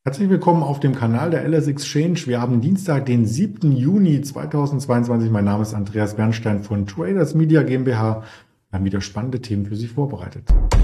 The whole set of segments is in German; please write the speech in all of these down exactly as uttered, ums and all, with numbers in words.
Herzlich willkommen auf dem Kanal der L S Exchange. Wir haben Dienstag, den siebten Juni zweitausendzweiundzwanzig. Mein Name ist Andreas Bernstein von Traders Media GmbH. Wir haben wieder spannende Themen für Sie vorbereitet.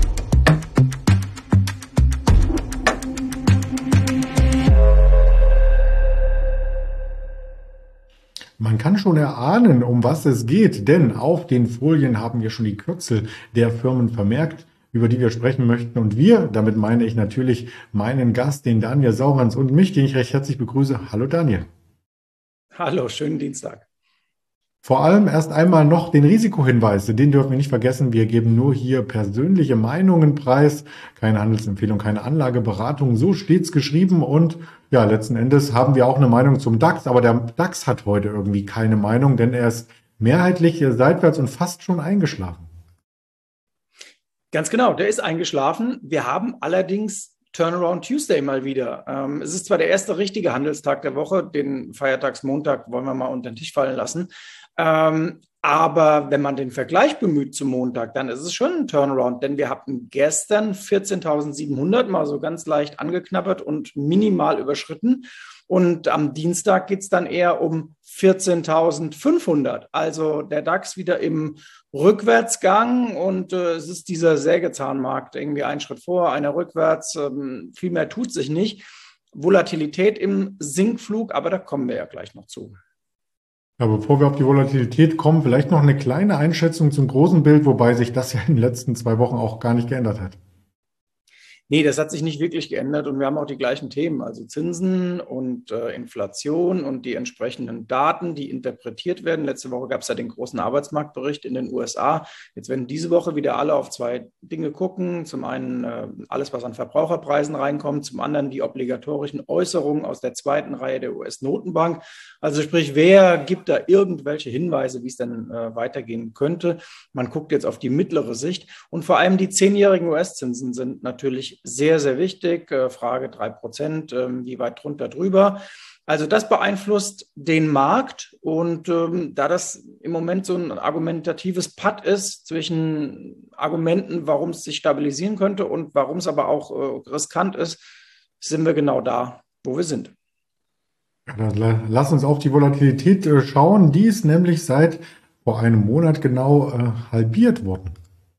Man kann schon erahnen, um was es geht, denn auf den Folien haben wir schon die Kürzel der Firmen vermerkt, über die wir sprechen möchten. Und wir, damit meine ich natürlich meinen Gast, den Daniel Saurans, und mich, den ich recht herzlich begrüße. Hallo Daniel. Hallo, schönen Dienstag. Vor allem erst einmal noch den Risikohinweis, den dürfen wir nicht vergessen. Wir geben nur hier persönliche Meinungen preis, keine Handelsempfehlung, keine Anlageberatung. So steht's geschrieben und ja, letzten Endes haben wir auch eine Meinung zum DAX, aber der DAX hat heute irgendwie keine Meinung, denn er ist mehrheitlich seitwärts und fast schon eingeschlafen. Ganz genau, der ist eingeschlafen. Wir haben allerdings Turnaround Tuesday mal wieder. Ähm, es ist zwar der erste richtige Handelstag der Woche, den Feiertagsmontag wollen wir mal unter den Tisch fallen lassen. Ähm, aber wenn man den Vergleich bemüht zum Montag, dann ist es schon ein Turnaround, denn wir hatten gestern vierzehntausendsiebenhundert mal so ganz leicht angeknabbert und minimal überschritten. Und am Dienstag geht es dann eher um vierzehntausendfünfhundert. Also der DAX wieder im Rückwärtsgang und äh, es ist dieser Sägezahnmarkt, irgendwie einen Schritt vor, einer rückwärts. Ähm, viel mehr tut sich nicht. Volatilität im Sinkflug, aber da kommen wir ja gleich noch zu. Ja, bevor wir auf die Volatilität kommen, vielleicht noch eine kleine Einschätzung zum großen Bild, wobei sich das ja in den letzten zwei Wochen auch gar nicht geändert hat. Nee, das hat sich nicht wirklich geändert und wir haben auch die gleichen Themen, also Zinsen und äh, Inflation und die entsprechenden Daten, die interpretiert werden. Letzte Woche gab es ja den großen Arbeitsmarktbericht in den U S A. Jetzt werden diese Woche wieder alle auf zwei Dinge gucken. Zum einen äh, alles, was an Verbraucherpreisen reinkommt, zum anderen die obligatorischen Äußerungen aus der zweiten Reihe der U S-Notenbank. Also sprich, wer gibt da irgendwelche Hinweise, wie es denn äh, weitergehen könnte? Man guckt jetzt auf die mittlere Sicht und vor allem die zehnjährigen U S-Zinsen sind natürlich sehr, sehr wichtig. Frage drei Prozent, wie weit drunter drüber. Also das beeinflusst den Markt und ähm, da das im Moment so ein argumentatives Patt ist zwischen Argumenten, warum es sich stabilisieren könnte und warum es aber auch äh, riskant ist, sind wir genau da, wo wir sind. Ja, dann lass uns auf die Volatilität äh, schauen. Die ist nämlich seit vor einem Monat genau äh, halbiert worden.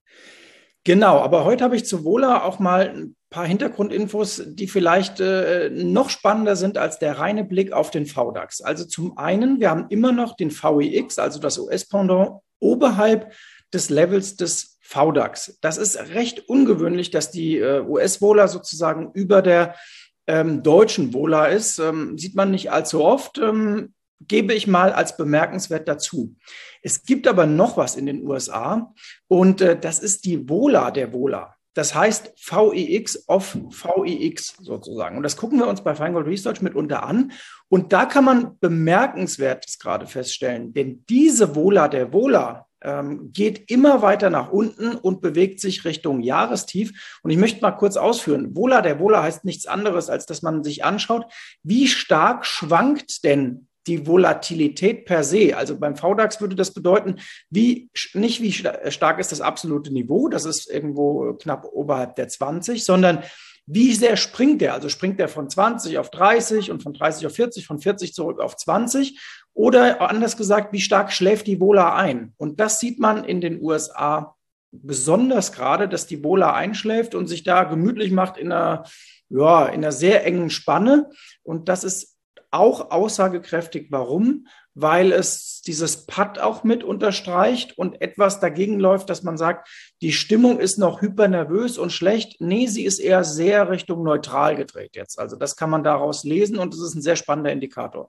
Genau, aber heute habe ich zu Vola auch mal ein paar Hintergrundinfos, die vielleicht äh, noch spannender sind als der reine Blick auf den V DAX. Also zum einen, wir haben immer noch den V I X, also das U S-Pendant, oberhalb des Levels des V DAX. Das ist recht ungewöhnlich, dass die äh, U S-Vola sozusagen über der ähm, deutschen Vola ist. Ähm, sieht man nicht allzu oft. Ähm, gebe ich mal als bemerkenswert dazu. Es gibt aber noch was in den U S A und äh, das ist die Vola der Vola. Das heißt V I X auf V I X sozusagen. Und das gucken wir uns bei Feingold Research mitunter an. Und da kann man Bemerkenswertes gerade feststellen, denn diese Vola der Vola ähm, geht immer weiter nach unten und bewegt sich Richtung Jahrestief. Und ich möchte mal kurz ausführen. Vola der Vola heißt nichts anderes, als dass man sich anschaut, wie stark schwankt denn die Volatilität per se. Also beim V DAX würde das bedeuten, wie, nicht wie stark ist das absolute Niveau, das ist irgendwo knapp oberhalb der zwanzig, sondern wie sehr springt der? Also springt der von zwanzig auf dreißig und von dreißig auf vierzig, von vierzig zurück auf zwanzig? Oder anders gesagt, wie stark schläft die Vola ein? Und das sieht man in den U S A besonders gerade, dass die Vola einschläft und sich da gemütlich macht in einer, ja, in einer sehr engen Spanne. Und das ist auch aussagekräftig. Warum? Weil es dieses Patt auch mit unterstreicht und etwas dagegen läuft, dass man sagt, die Stimmung ist noch hypernervös und schlecht. Nee, sie ist eher sehr Richtung neutral gedreht jetzt. Also das kann man daraus lesen und es ist ein sehr spannender Indikator.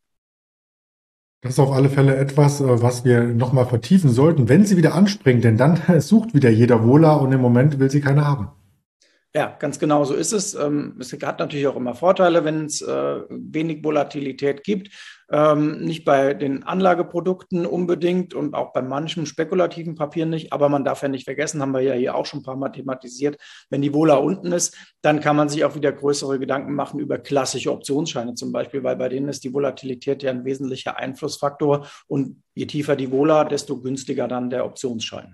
Das ist auf alle Fälle etwas, äh, was wir nochmal vertiefen sollten, wenn sie wieder anspringt, denn dann sucht wieder jeder Vola und im Moment will sie keine haben. Ja, ganz genau so ist es. Ähm, es hat natürlich auch immer Vorteile, wenn es äh, wenig Volatilität gibt. Ähm, nicht bei den Anlageprodukten unbedingt und auch bei manchen spekulativen Papieren nicht. Aber man darf ja nicht vergessen, haben wir ja hier auch schon ein paar Mal thematisiert, wenn die Vola unten ist, dann kann man sich auch wieder größere Gedanken machen über klassische Optionsscheine zum Beispiel, weil bei denen ist die Volatilität ja ein wesentlicher Einflussfaktor. Und je tiefer die Vola, desto günstiger dann der Optionsschein.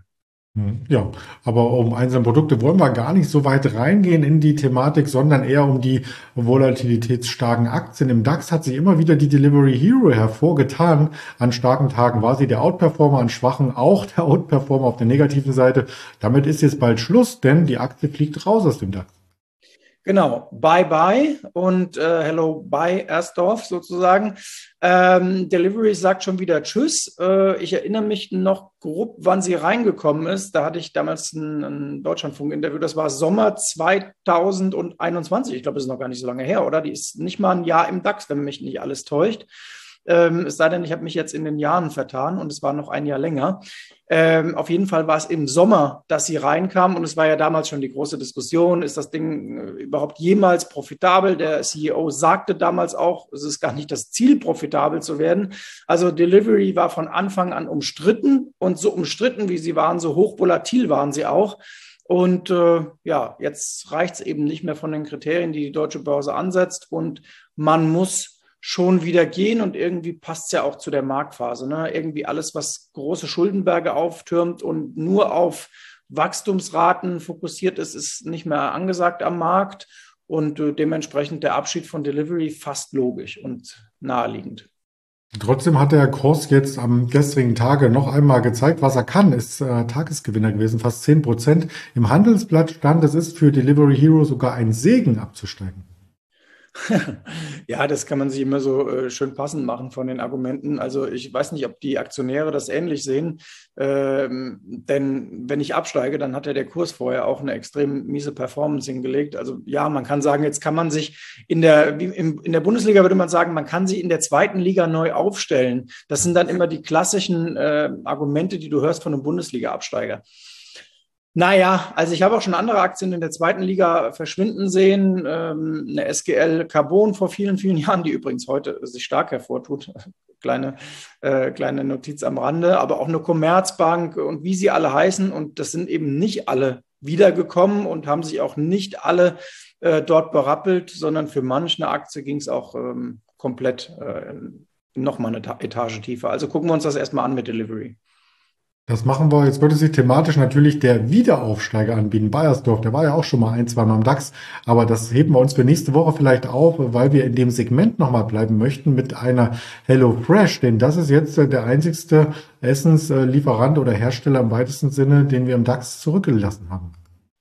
Hm, Ja, aber um einzelne Produkte wollen wir gar nicht so weit reingehen in die Thematik, sondern eher um die volatilitätsstarken Aktien. Im DAX hat sich immer wieder die Delivery Hero hervorgetan. An starken Tagen war sie der Outperformer, an schwachen auch der Outperformer auf der negativen Seite. Damit ist jetzt bald Schluss, denn die Aktie fliegt raus aus dem DAX. Genau, bye bye und äh, hello bye Ersdorf sozusagen. Ähm, Delivery sagt schon wieder Tschüss. Äh, ich erinnere mich noch grob, wann sie reingekommen ist. Da hatte ich damals ein, ein Deutschlandfunk-Interview. Das war Sommer zwanzig einundzwanzig. Ich glaube, das ist noch gar nicht so lange her, oder? Die ist nicht mal ein Jahr im DAX, wenn mich nicht alles täuscht. Ähm, es sei denn, ich habe mich jetzt in den Jahren vertan und es war noch ein Jahr länger. Ähm, auf jeden Fall war es im Sommer, dass sie reinkam und es war ja damals schon die große Diskussion, ist das Ding äh, überhaupt jemals profitabel? Der C E O sagte damals auch, es ist gar nicht das Ziel, profitabel zu werden. Also Delivery war von Anfang an umstritten und so umstritten, wie sie waren, so hochvolatil waren sie auch. Und äh, ja, jetzt reicht es eben nicht mehr von den Kriterien, die die deutsche Börse ansetzt und man muss schon wieder gehen und irgendwie passt es ja auch zu der Marktphase. Ne? Irgendwie alles, was große Schuldenberge auftürmt und nur auf Wachstumsraten fokussiert ist, ist nicht mehr angesagt am Markt und äh, dementsprechend der Abschied von Delivery fast logisch und naheliegend. Trotzdem hat der Kurs jetzt am gestrigen Tage noch einmal gezeigt, was er kann. Ist äh, Tagesgewinner gewesen, fast zehn Prozent. Im Handelsblatt stand, es ist für Delivery Hero sogar ein Segen abzusteigen. Ja, das kann man sich immer so äh, schön passend machen von den Argumenten. Also ich weiß nicht, ob die Aktionäre das ähnlich sehen, ähm, denn wenn ich absteige, dann hat ja der Kurs vorher auch eine extrem miese Performance hingelegt. Also ja, man kann sagen, jetzt kann man sich in der, wie im, in der Bundesliga würde man sagen, man kann sich in der zweiten Liga neu aufstellen. Das sind dann immer die klassischen äh, Argumente, die du hörst von einem Bundesliga-Absteiger. Naja, also ich habe auch schon andere Aktien in der zweiten Liga verschwinden sehen. Ähm, eine S G L Carbon vor vielen, vielen Jahren, die übrigens heute sich stark hervortut. Kleine, äh, kleine Notiz am Rande, aber auch eine Commerzbank und wie sie alle heißen. Und das sind eben nicht alle wiedergekommen und haben sich auch nicht alle äh, dort berappelt, sondern für manche Aktie ging es auch ähm, komplett äh, nochmal eine Etage tiefer. Also gucken wir uns das erstmal an mit Delivery. Das machen wir. Jetzt würde sich thematisch natürlich der Wiederaufsteiger anbieten. Bayersdorf, der war ja auch schon mal ein, zwei Mal im DAX. Aber das heben wir uns für nächste Woche vielleicht auf, weil wir in dem Segment nochmal bleiben möchten mit einer HelloFresh. Denn das ist jetzt der einzigste Essenslieferant oder Hersteller im weitesten Sinne, den wir im DAX zurückgelassen haben.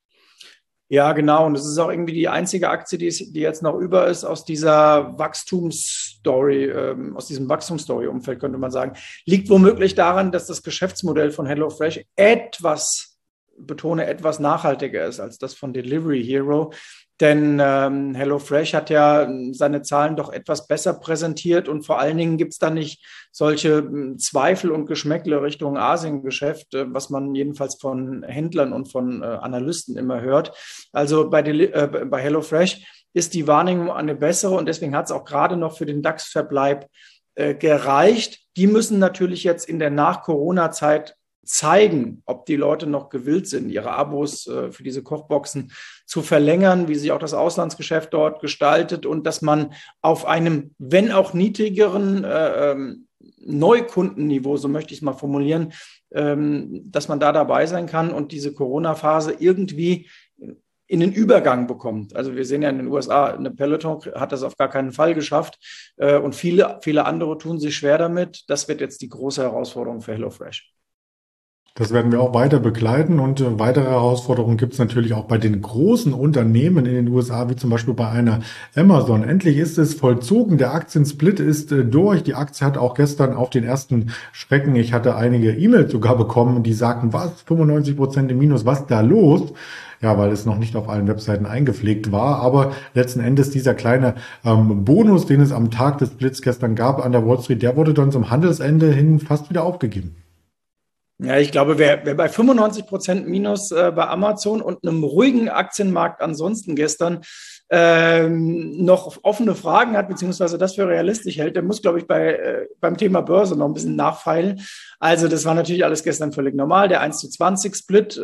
Ja, genau. Und es ist auch irgendwie die einzige Aktie, die, ist, die jetzt noch über ist aus dieser Wachstumsstory, ähm, aus diesem Wachstumsstory-Umfeld, könnte man sagen. Liegt womöglich daran, dass das Geschäftsmodell von HelloFresh etwas, betone, etwas nachhaltiger ist als das von Delivery Hero. Denn ähm, HelloFresh hat ja seine Zahlen doch etwas besser präsentiert und vor allen Dingen gibt es da nicht solche äh, Zweifel und Geschmäckle Richtung Asiengeschäft, äh, was man jedenfalls von Händlern und von äh, Analysten immer hört. Also bei, Deli- äh, bei HelloFresh ist die Wahrnehmung eine bessere und deswegen hat es auch gerade noch für den DAX-Verbleib äh, gereicht. Die müssen natürlich jetzt in der Nach-Corona-Zeit zeigen, ob die Leute noch gewillt sind, ihre Abos äh, für diese Kochboxen zu verlängern, wie sich auch das Auslandsgeschäft dort gestaltet und dass man auf einem, wenn auch niedrigeren äh, ähm, Neukundenniveau, so möchte ich es mal formulieren, ähm, dass man da dabei sein kann und diese Corona-Phase irgendwie in den Übergang bekommt. Also wir sehen ja in den U S A, eine Peloton hat das auf gar keinen Fall geschafft äh, und viele, viele andere tun sich schwer damit. Das wird jetzt die große Herausforderung für HelloFresh. Das werden wir auch weiter begleiten und äh, weitere Herausforderungen gibt es natürlich auch bei den großen Unternehmen in den U S A, wie zum Beispiel bei einer Amazon. Endlich ist es vollzogen, der Aktiensplit ist äh, durch. Die Aktie hat auch gestern auf den ersten Schrecken, ich hatte einige E-Mails sogar bekommen, die sagten, was, fünfundneunzig Prozent im Minus, was da los? Ja, weil es noch nicht auf allen Webseiten eingepflegt war. Aber letzten Endes dieser kleine ähm, Bonus, den es am Tag des Splits gestern gab an der Wall Street, der wurde dann zum Handelsende hin fast wieder aufgegeben. Ja, ich glaube, wer, wer bei fünfundneunzig Prozent Minus äh, bei Amazon und einem ruhigen Aktienmarkt ansonsten gestern ähm, noch offene Fragen hat, beziehungsweise das für realistisch hält, der muss, glaube ich, bei, äh, beim Thema Börse noch ein bisschen nachfeilen. Also das war natürlich alles gestern völlig normal. Der eins zu zwanzig Split, ich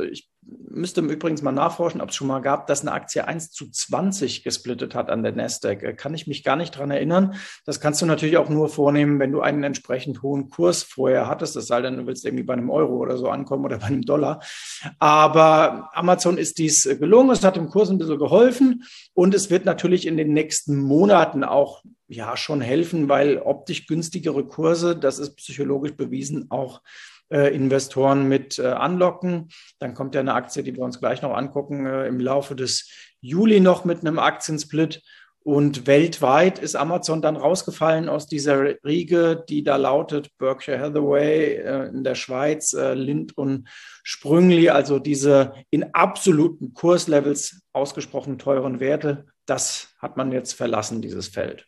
müsste übrigens mal nachforschen, ob es schon mal gab, dass eine Aktie eins zu zwanzig gesplittet hat an der Nasdaq. Kann ich mich gar nicht dran erinnern. Das kannst du natürlich auch nur vornehmen, wenn du einen entsprechend hohen Kurs vorher hattest. Es sei denn, du willst irgendwie bei einem Euro oder so ankommen oder bei einem Dollar. Aber Amazon ist dies gelungen. Es hat dem Kurs ein bisschen geholfen und es wird natürlich in den nächsten Monaten auch ja schon helfen, weil optisch günstigere Kurse, das ist psychologisch bewiesen, auch Äh, Investoren mit äh, anlocken. Dann kommt ja eine Aktie, die wir uns gleich noch angucken, äh, im Laufe des Juli noch mit einem Aktiensplit. Und weltweit ist Amazon dann rausgefallen aus dieser Riege, die da lautet Berkshire Hathaway äh, in der Schweiz, äh, Lind und Sprüngli, also diese in absoluten Kurslevels ausgesprochen teuren Werte. Das hat man jetzt verlassen, dieses Feld.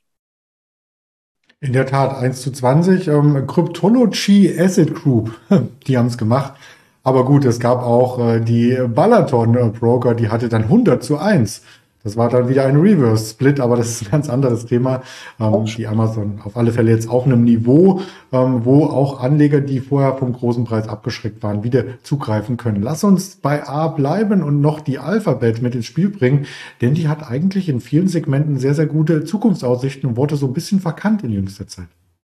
In der Tat, eins zu zwanzig. Ähm, Cryptology Asset Group, die haben es gemacht. Aber gut, es gab auch äh, die Balaton äh, Broker, die hatte dann hundert zu eins. Das war dann wieder ein Reverse-Split, aber das ist ein ganz anderes Thema. Ähm, die Amazon auf alle Fälle jetzt auf einem Niveau, ähm, wo auch Anleger, die vorher vom großen Preis abgeschreckt waren, wieder zugreifen können. Lass uns bei A bleiben und noch die Alphabet mit ins Spiel bringen, denn die hat eigentlich in vielen Segmenten sehr, sehr gute Zukunftsaussichten und wurde so ein bisschen verkannt in jüngster Zeit.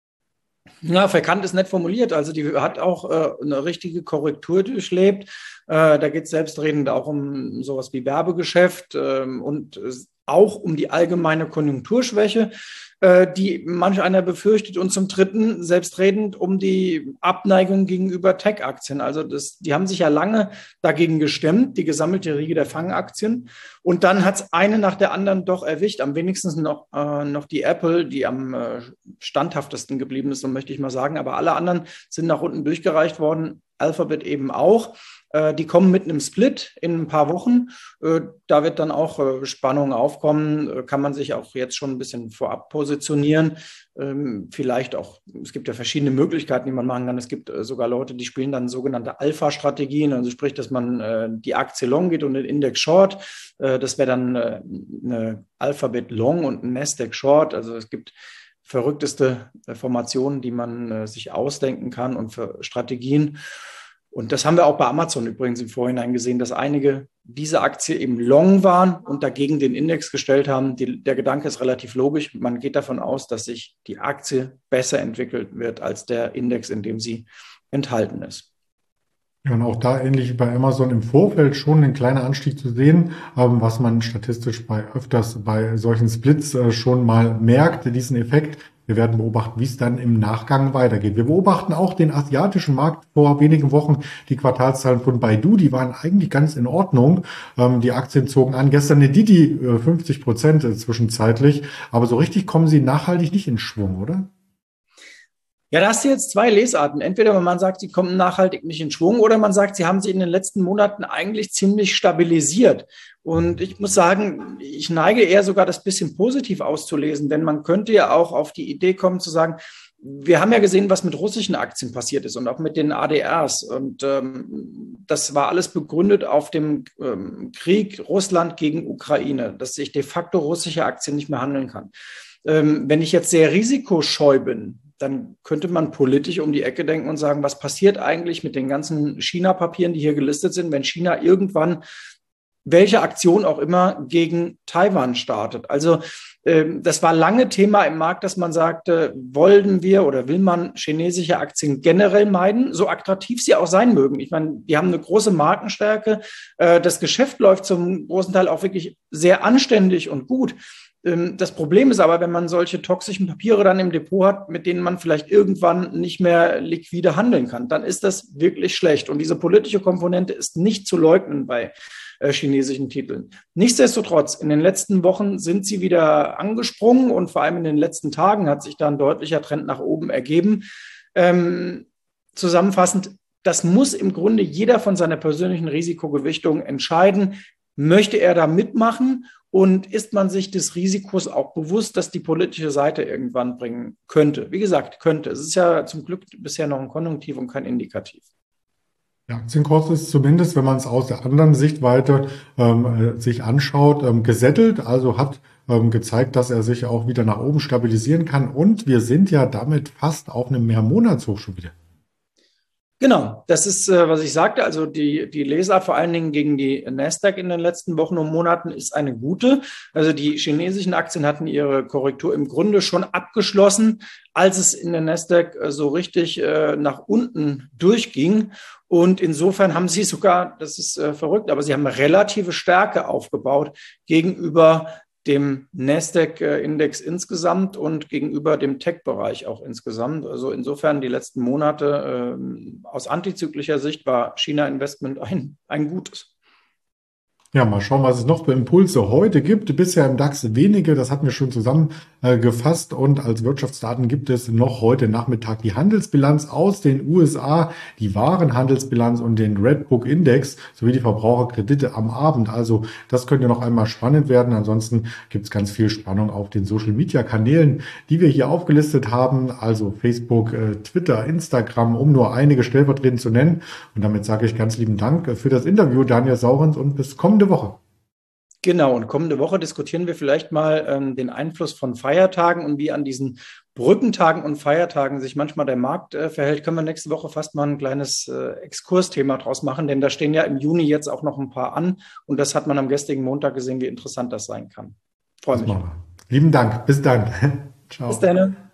Ja, verkannt ist nett formuliert. Also die hat auch äh, eine richtige Korrektur durchlebt. Äh, da geht es selbstredend auch um sowas wie Werbegeschäft ähm, und äh, auch um die allgemeine Konjunkturschwäche, äh, die manch einer befürchtet. Und zum Dritten selbstredend um die Abneigung gegenüber Tech-Aktien. Also das, die haben sich ja lange dagegen gestemmt, die gesammelte Riege der Fangaktien. Und dann hat es eine nach der anderen doch erwischt. Am wenigsten noch, äh, noch die Apple, die am äh, standhaftesten geblieben ist, so möchte ich mal sagen. Aber alle anderen sind nach unten durchgereicht worden. Alphabet eben auch. Äh, die kommen mit einem Split in ein paar Wochen. Äh, da wird dann auch äh, Spannung aufkommen. Äh, kann man sich auch jetzt schon ein bisschen vorab positionieren. Ähm, vielleicht auch, es gibt ja verschiedene Möglichkeiten, die man machen kann. Es gibt äh, sogar Leute, die spielen dann sogenannte Alpha-Strategien. Also sprich, dass man äh, die Aktie Long geht und den Index Short. Äh, das wäre dann äh, eine Alphabet Long und ein Nasdaq Short. Also es gibt verrückteste Formationen, die man äh, sich ausdenken kann und für Strategien. Und das haben wir auch bei Amazon übrigens im Vorhinein gesehen, dass einige diese Aktie eben long waren und dagegen den Index gestellt haben. Die, der Gedanke ist relativ logisch. Man geht davon aus, dass sich die Aktie besser entwickelt wird als der Index, in dem sie enthalten ist. Ja, und auch da ähnlich wie bei Amazon im Vorfeld schon ein kleiner Anstieg zu sehen, ähm, was man statistisch bei öfters bei solchen Splits äh, schon mal merkt, diesen Effekt. Wir werden beobachten, wie es dann im Nachgang weitergeht. Wir beobachten auch den asiatischen Markt. Vor wenigen Wochen die Quartalszahlen von Baidu, die waren eigentlich ganz in Ordnung. Ähm, die Aktien zogen an. Gestern eine Didi äh, fünfzig Prozent zwischenzeitlich. Aber so richtig kommen sie nachhaltig nicht in Schwung, oder? Ja, da hast du jetzt zwei Lesarten. Entweder man sagt, sie kommen nachhaltig nicht in Schwung oder man sagt, sie haben sich in den letzten Monaten eigentlich ziemlich stabilisiert. Und ich muss sagen, ich neige eher sogar das bisschen positiv auszulesen, denn man könnte ja auch auf die Idee kommen zu sagen, wir haben ja gesehen, was mit russischen Aktien passiert ist und auch mit den A D Rs. Und ähm, das war alles begründet auf dem ähm, Krieg Russland gegen Ukraine, dass sich de facto russische Aktien nicht mehr handeln kann. Ähm, wenn ich jetzt sehr risikoscheu bin, dann könnte man politisch um die Ecke denken und sagen, was passiert eigentlich mit den ganzen China-Papieren, die hier gelistet sind, wenn China irgendwann welche Aktion auch immer gegen Taiwan startet. Also ähm, das war lange Thema im Markt, dass man sagte, wollen wir oder will man chinesische Aktien generell meiden, so attraktiv sie auch sein mögen. Ich meine, die haben eine große Markenstärke. Äh, das Geschäft läuft zum großen Teil auch wirklich sehr anständig und gut. Das Problem ist aber, wenn man solche toxischen Papiere dann im Depot hat, mit denen man vielleicht irgendwann nicht mehr liquide handeln kann, dann ist das wirklich schlecht. Und diese politische Komponente ist nicht zu leugnen bei äh, chinesischen Titeln. Nichtsdestotrotz, in den letzten Wochen sind sie wieder angesprungen und vor allem in den letzten Tagen hat sich da ein deutlicher Trend nach oben ergeben. Ähm, zusammenfassend, das muss im Grunde jeder von seiner persönlichen Risikogewichtung entscheiden. Möchte er da mitmachen? Und ist man sich des Risikos auch bewusst, dass die politische Seite irgendwann bringen könnte? Wie gesagt, könnte. Es ist ja zum Glück bisher noch ein Konjunktiv und kein Indikativ. Der Aktienkurs ist zumindest, wenn man es aus der anderen Sichtweite ähm, sich anschaut, ähm, gesättelt, also hat ähm, gezeigt, dass er sich auch wieder nach oben stabilisieren kann. Und wir sind ja damit fast auf einem Mehrmonatshoch schon wieder. Genau, das ist, äh, was ich sagte. Also die, die Lesart vor allen Dingen gegen die Nasdaq in den letzten Wochen und Monaten ist eine gute. Also die chinesischen Aktien hatten ihre Korrektur im Grunde schon abgeschlossen, als es in der Nasdaq äh, so richtig äh, nach unten durchging. Und insofern haben sie sogar, das ist äh, verrückt, aber sie haben relative Stärke aufgebaut gegenüber dem Nasdaq-Index insgesamt und gegenüber dem Tech-Bereich auch insgesamt. Also insofern die letzten Monate äh, aus antizyklischer Sicht war China-Investment ein, ein gutes. Ja, mal schauen, was es noch für Impulse heute gibt. Bisher im DAX wenige, das hatten wir schon zusammengefasst. Und als Wirtschaftsdaten gibt es noch heute Nachmittag die Handelsbilanz aus den U S A, die Warenhandelsbilanz und den Redbook Index sowie die Verbraucherkredite am Abend. Also das könnte noch einmal spannend werden. Ansonsten gibt es ganz viel Spannung auf den Social-Media-Kanälen, die wir hier aufgelistet haben. Also Facebook, Twitter, Instagram, um nur einige stellvertretend zu nennen. Und damit sage ich ganz lieben Dank für das Interview, Daniel Saurens, und bis kommende Woche. Genau, und kommende Woche diskutieren wir vielleicht mal ähm, den Einfluss von Feiertagen und wie an diesen Brückentagen und Feiertagen sich manchmal der Markt äh, verhält. Können wir nächste Woche fast mal ein kleines äh, Exkursthema draus machen, denn da stehen ja im Juni jetzt auch noch ein paar an und das hat man am gestrigen Montag gesehen, wie interessant das sein kann. Freue mich. Lieben Dank, bis dann. Ciao. Bis dann.